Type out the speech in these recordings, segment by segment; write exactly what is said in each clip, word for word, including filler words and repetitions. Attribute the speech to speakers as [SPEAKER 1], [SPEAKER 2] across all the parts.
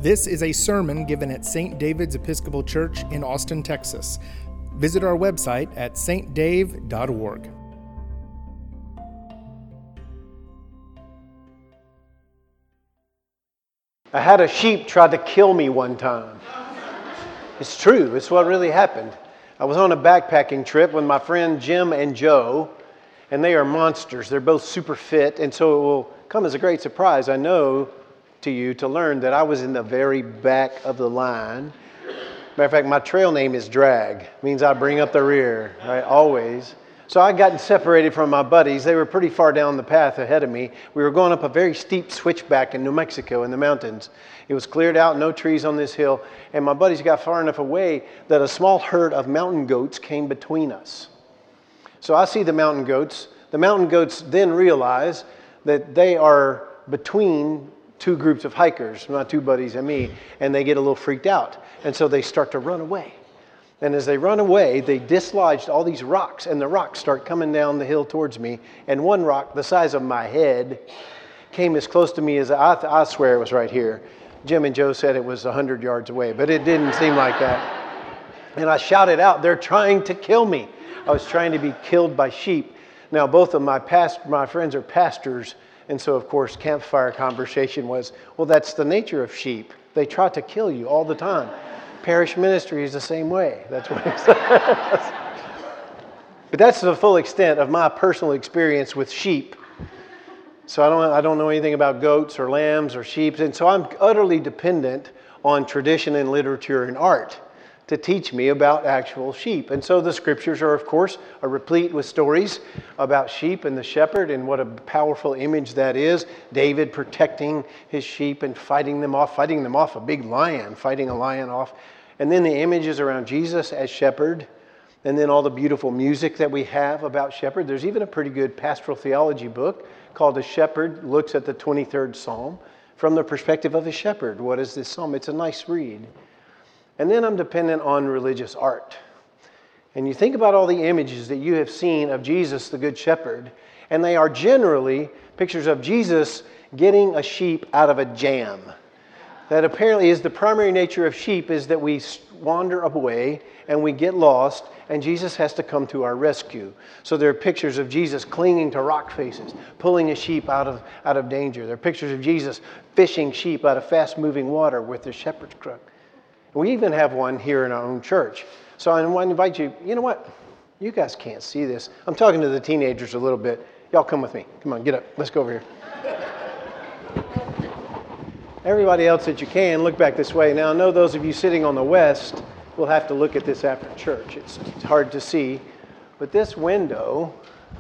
[SPEAKER 1] This is a sermon given at Saint David's Episcopal Church in Austin, Texas. Visit our website at s t dave dot org.
[SPEAKER 2] I had a sheep try to kill me one time. It's true. It's what really happened. I was on a backpacking trip with my friend Jim and Joe, and they are monsters. They're both super fit, and so it will come as a great surprise, I know, to you to learn that I was in the very back of the line. Matter of fact, my trail name is Drag. It means I bring up the rear, right? Always. So I'd gotten separated from my buddies. They were pretty far down the path ahead of me. We were going up a very steep switchback in New Mexico in the mountains. It was cleared out, no trees on this hill, and my buddies got far enough away that a small herd of mountain goats came between us. So I see the mountain goats. The mountain goats then realize that they are between two groups of hikers, my two buddies and me, and they get a little freaked out. And so they start to run away. And as they run away, they dislodged all these rocks, and the rocks start coming down the hill towards me. And one rock, the size of my head, came as close to me as I, I swear it was right here. Jim and Joe said it was one hundred yards away, but it didn't seem like that. And I shouted out, "They're trying to kill me." I was trying to be killed by sheep. Now, both of my past, my friends are pastors, and so, of course, campfire conversation was, well, that's the nature of sheep. They try to kill you all the time. Parish ministry is the same way. That's what it says. But that's the full extent of my personal experience with sheep. So I don't, I don't know anything about goats or lambs or sheep, and so I'm utterly dependent on tradition and literature and art to teach me about actual sheep. And so the scriptures are, of course, are replete with stories about sheep and the shepherd, and what a powerful image that is. David protecting his sheep and fighting them off, fighting them off a big lion, fighting a lion off. And then the images around Jesus as shepherd, and then all the beautiful music that we have about shepherd. There's even a pretty good pastoral theology book called "A Shepherd Looks at the twenty-third Psalm from the Perspective of a Shepherd." What is this psalm? It's a nice read. And then I'm dependent on religious art. And you think about all the images that you have seen of Jesus, the Good Shepherd, and they are generally pictures of Jesus getting a sheep out of a jam. That apparently is the primary nature of sheep, is that we wander away and we get lost, and Jesus has to come to our rescue. So there are pictures of Jesus clinging to rock faces, pulling a sheep out of, out of danger. There are pictures of Jesus fishing sheep out of fast-moving water with the shepherd's crook. We even have one here in our own church. So I want to invite you, you know what? You guys can't see this. I'm talking to the teenagers a little bit. Y'all come with me. Come on, get up. Let's go over here. Everybody else that you can, look back this way. Now, I know those of you sitting on the west will have to look at this after church. It's, it's hard to see. But this window,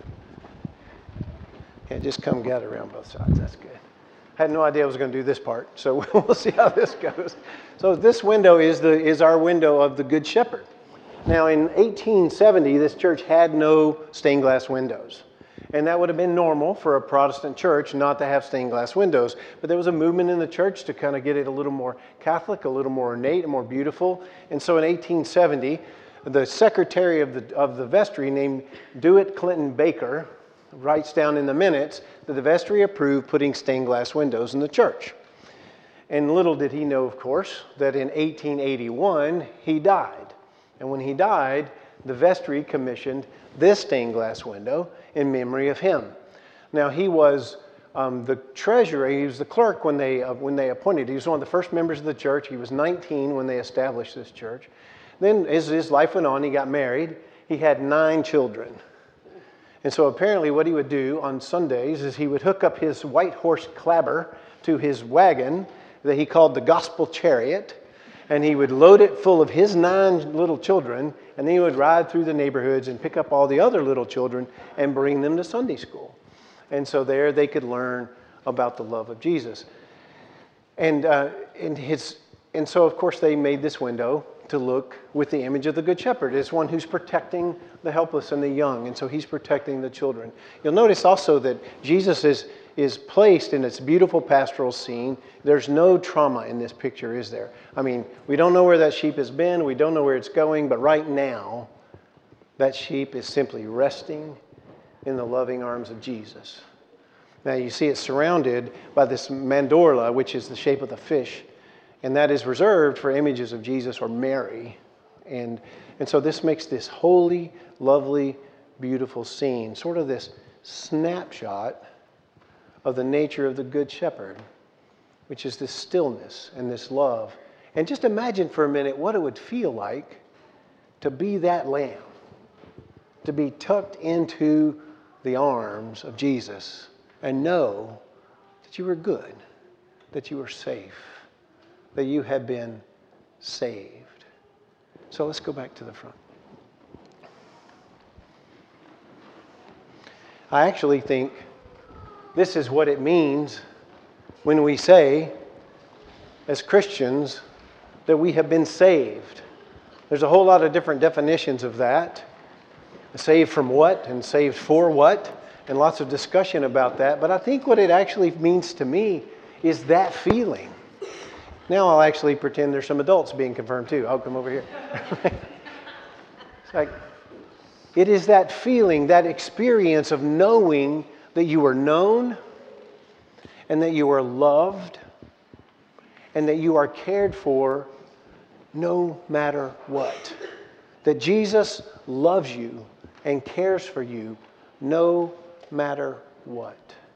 [SPEAKER 2] yeah, just come get around both sides. That's good. I had no idea I was going to do this part, so we'll see how this goes. So this window is the is our window of the Good Shepherd. Now, in eighteen seventy, this church had no stained glass windows. And that would have been normal for a Protestant church not to have stained glass windows. But there was a movement in the church to kind of get it a little more Catholic, a little more ornate, and more beautiful. And so in eighteen seventy, the secretary of the of the vestry, named Dewitt Clinton Baker, writes down in the minutes that the vestry approved putting stained glass windows in the church. And little did he know, of course, that in eighteen eighty-one, he died. And when he died, the vestry commissioned this stained glass window in memory of him. Now, he was um, the treasurer, he was the clerk when they, uh, when they appointed. He was one of the first members of the church. He was nineteen when they established this church. Then, as his life went on, he got married. He had nine children. And so apparently what he would do on Sundays is he would hook up his white horse clabber to his wagon that he called the Gospel Chariot, and he would load it full of his nine little children, and then he would ride through the neighborhoods and pick up all the other little children and bring them to Sunday school. And so there they could learn about the love of Jesus. And, uh, and, his, and so, of course, they made this window to look with the image of the Good Shepherd as one who's protecting the helpless and the young, and so he's protecting the children. You'll notice also that Jesus is, is placed in its beautiful pastoral scene. There's no trauma in this picture, is there? I mean, we don't know where that sheep has been, we don't know where it's going, but right now, that sheep is simply resting in the loving arms of Jesus. Now you see it's surrounded by this mandorla, which is the shape of the fish, And that is reserved for images of Jesus or Mary. And, and so this makes this holy, lovely, beautiful scene, sort of this snapshot of the nature of the Good Shepherd, which is this stillness and this love. And just imagine for a minute what it would feel like to be that lamb, to be tucked into the arms of Jesus and know that you were good, that you were safe, that you had been saved. So let's go back to the front. I actually think this is what it means when we say, as Christians, that we have been saved. There's a whole lot of different definitions of that. Saved from what and saved for what, and lots of discussion about that. But I think what it actually means to me is that feeling. Now I'll actually pretend there's some adults being confirmed too. I'll come over here. It's like, it is that feeling, that experience of knowing that you are known and that you are loved and that you are cared for no matter what. That Jesus loves you and cares for you no matter what.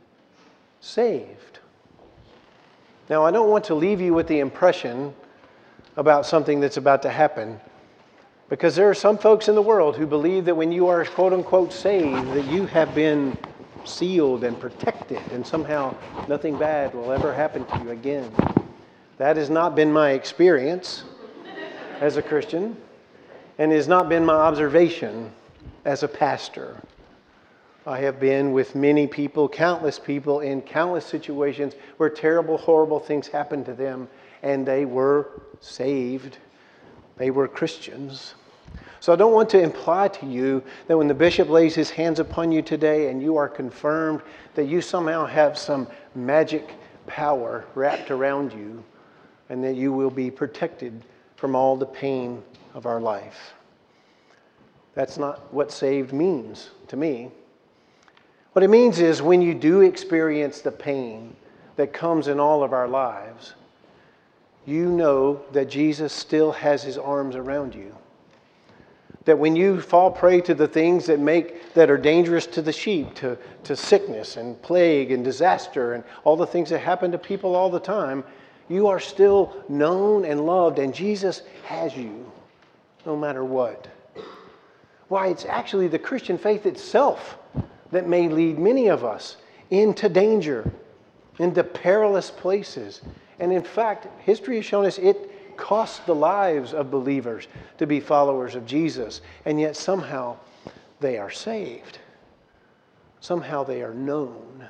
[SPEAKER 2] Saved. Now, I don't want to leave you with the impression about something that's about to happen, because there are some folks in the world who believe that when you are quote unquote saved, that you have been sealed and protected and somehow nothing bad will ever happen to you again. That has not been my experience as a Christian, and has not been my observation as a pastor. I have been with many people, countless people, in countless situations where terrible, horrible things happened to them, and they were saved. They were Christians. So I don't want to imply to you that when the bishop lays his hands upon you today and you are confirmed, that you somehow have some magic power wrapped around you and that you will be protected from all the pain of our life. That's not what saved means to me. What it means is when you do experience the pain that comes in all of our lives, you know that Jesus still has his arms around you. That when you fall prey to the things that make that are dangerous to the sheep, to, to sickness and plague and disaster and all the things that happen to people all the time, you are still known and loved, and Jesus has you no matter what. Why, it's actually the Christian faith itself that may lead many of us into danger, into perilous places. And in fact, history has shown us it costs the lives of believers to be followers of Jesus. And yet somehow they are saved. Somehow they are known.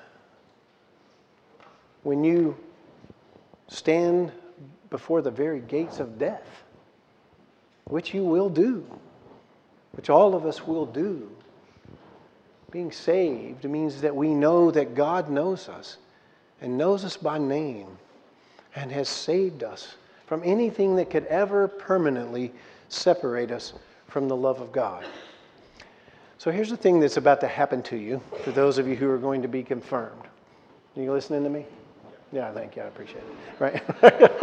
[SPEAKER 2] When you stand before the very gates of death, which you will do, which all of us will do, being saved means that we know that God knows us and knows us by name and has saved us from anything that could ever permanently separate us from the love of God. So here's the thing that's about to happen to you, for those of you who are going to be confirmed. Are you listening to me? Yeah, thank you. I appreciate it. Right?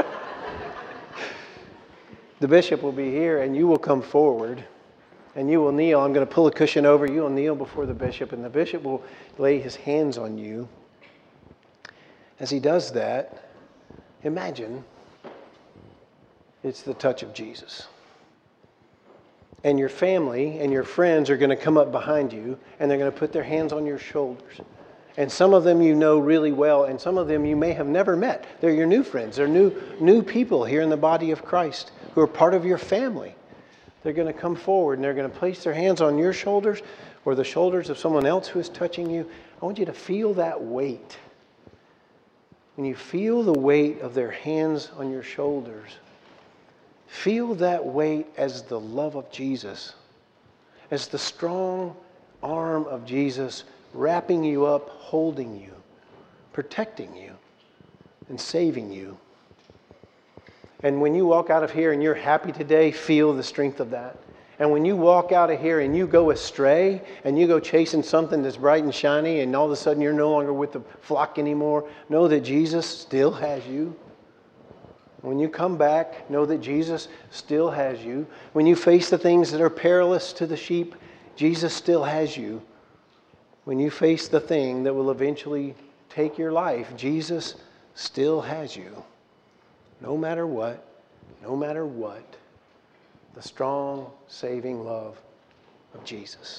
[SPEAKER 2] The bishop will be here and you will come forward. And you will kneel. I'm going to pull a cushion over. You will kneel before the bishop, and the bishop will lay his hands on you. As he does that, imagine it's the touch of Jesus. And your family and your friends are going to come up behind you, and they're going to put their hands on your shoulders. And some of them you know really well, and some of them you may have never met. They're your new friends. They're new, new people here in the body of Christ who are part of your family. They're going to come forward and they're going to place their hands on your shoulders or the shoulders of someone else who is touching you. I want you to feel that weight. When you feel the weight of their hands on your shoulders, feel that weight as the love of Jesus, as the strong arm of Jesus wrapping you up, holding you, protecting you, and saving you. And when you walk out of here and you're happy today, feel the strength of that. And when you walk out of here and you go astray and you go chasing something that's bright and shiny and all of a sudden you're no longer with the flock anymore, know that Jesus still has you. When you come back, know that Jesus still has you. When you face the things that are perilous to the sheep, Jesus still has you. When you face the thing that will eventually take your life, Jesus still has you. No matter what, no matter what, the strong, saving love of Jesus.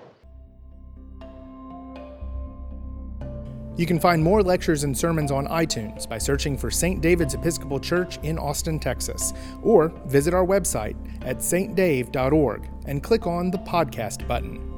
[SPEAKER 1] You can find more lectures and sermons on iTunes by searching for Saint David's Episcopal Church in Austin, Texas, or visit our website at s t dave dot org and click on the podcast button.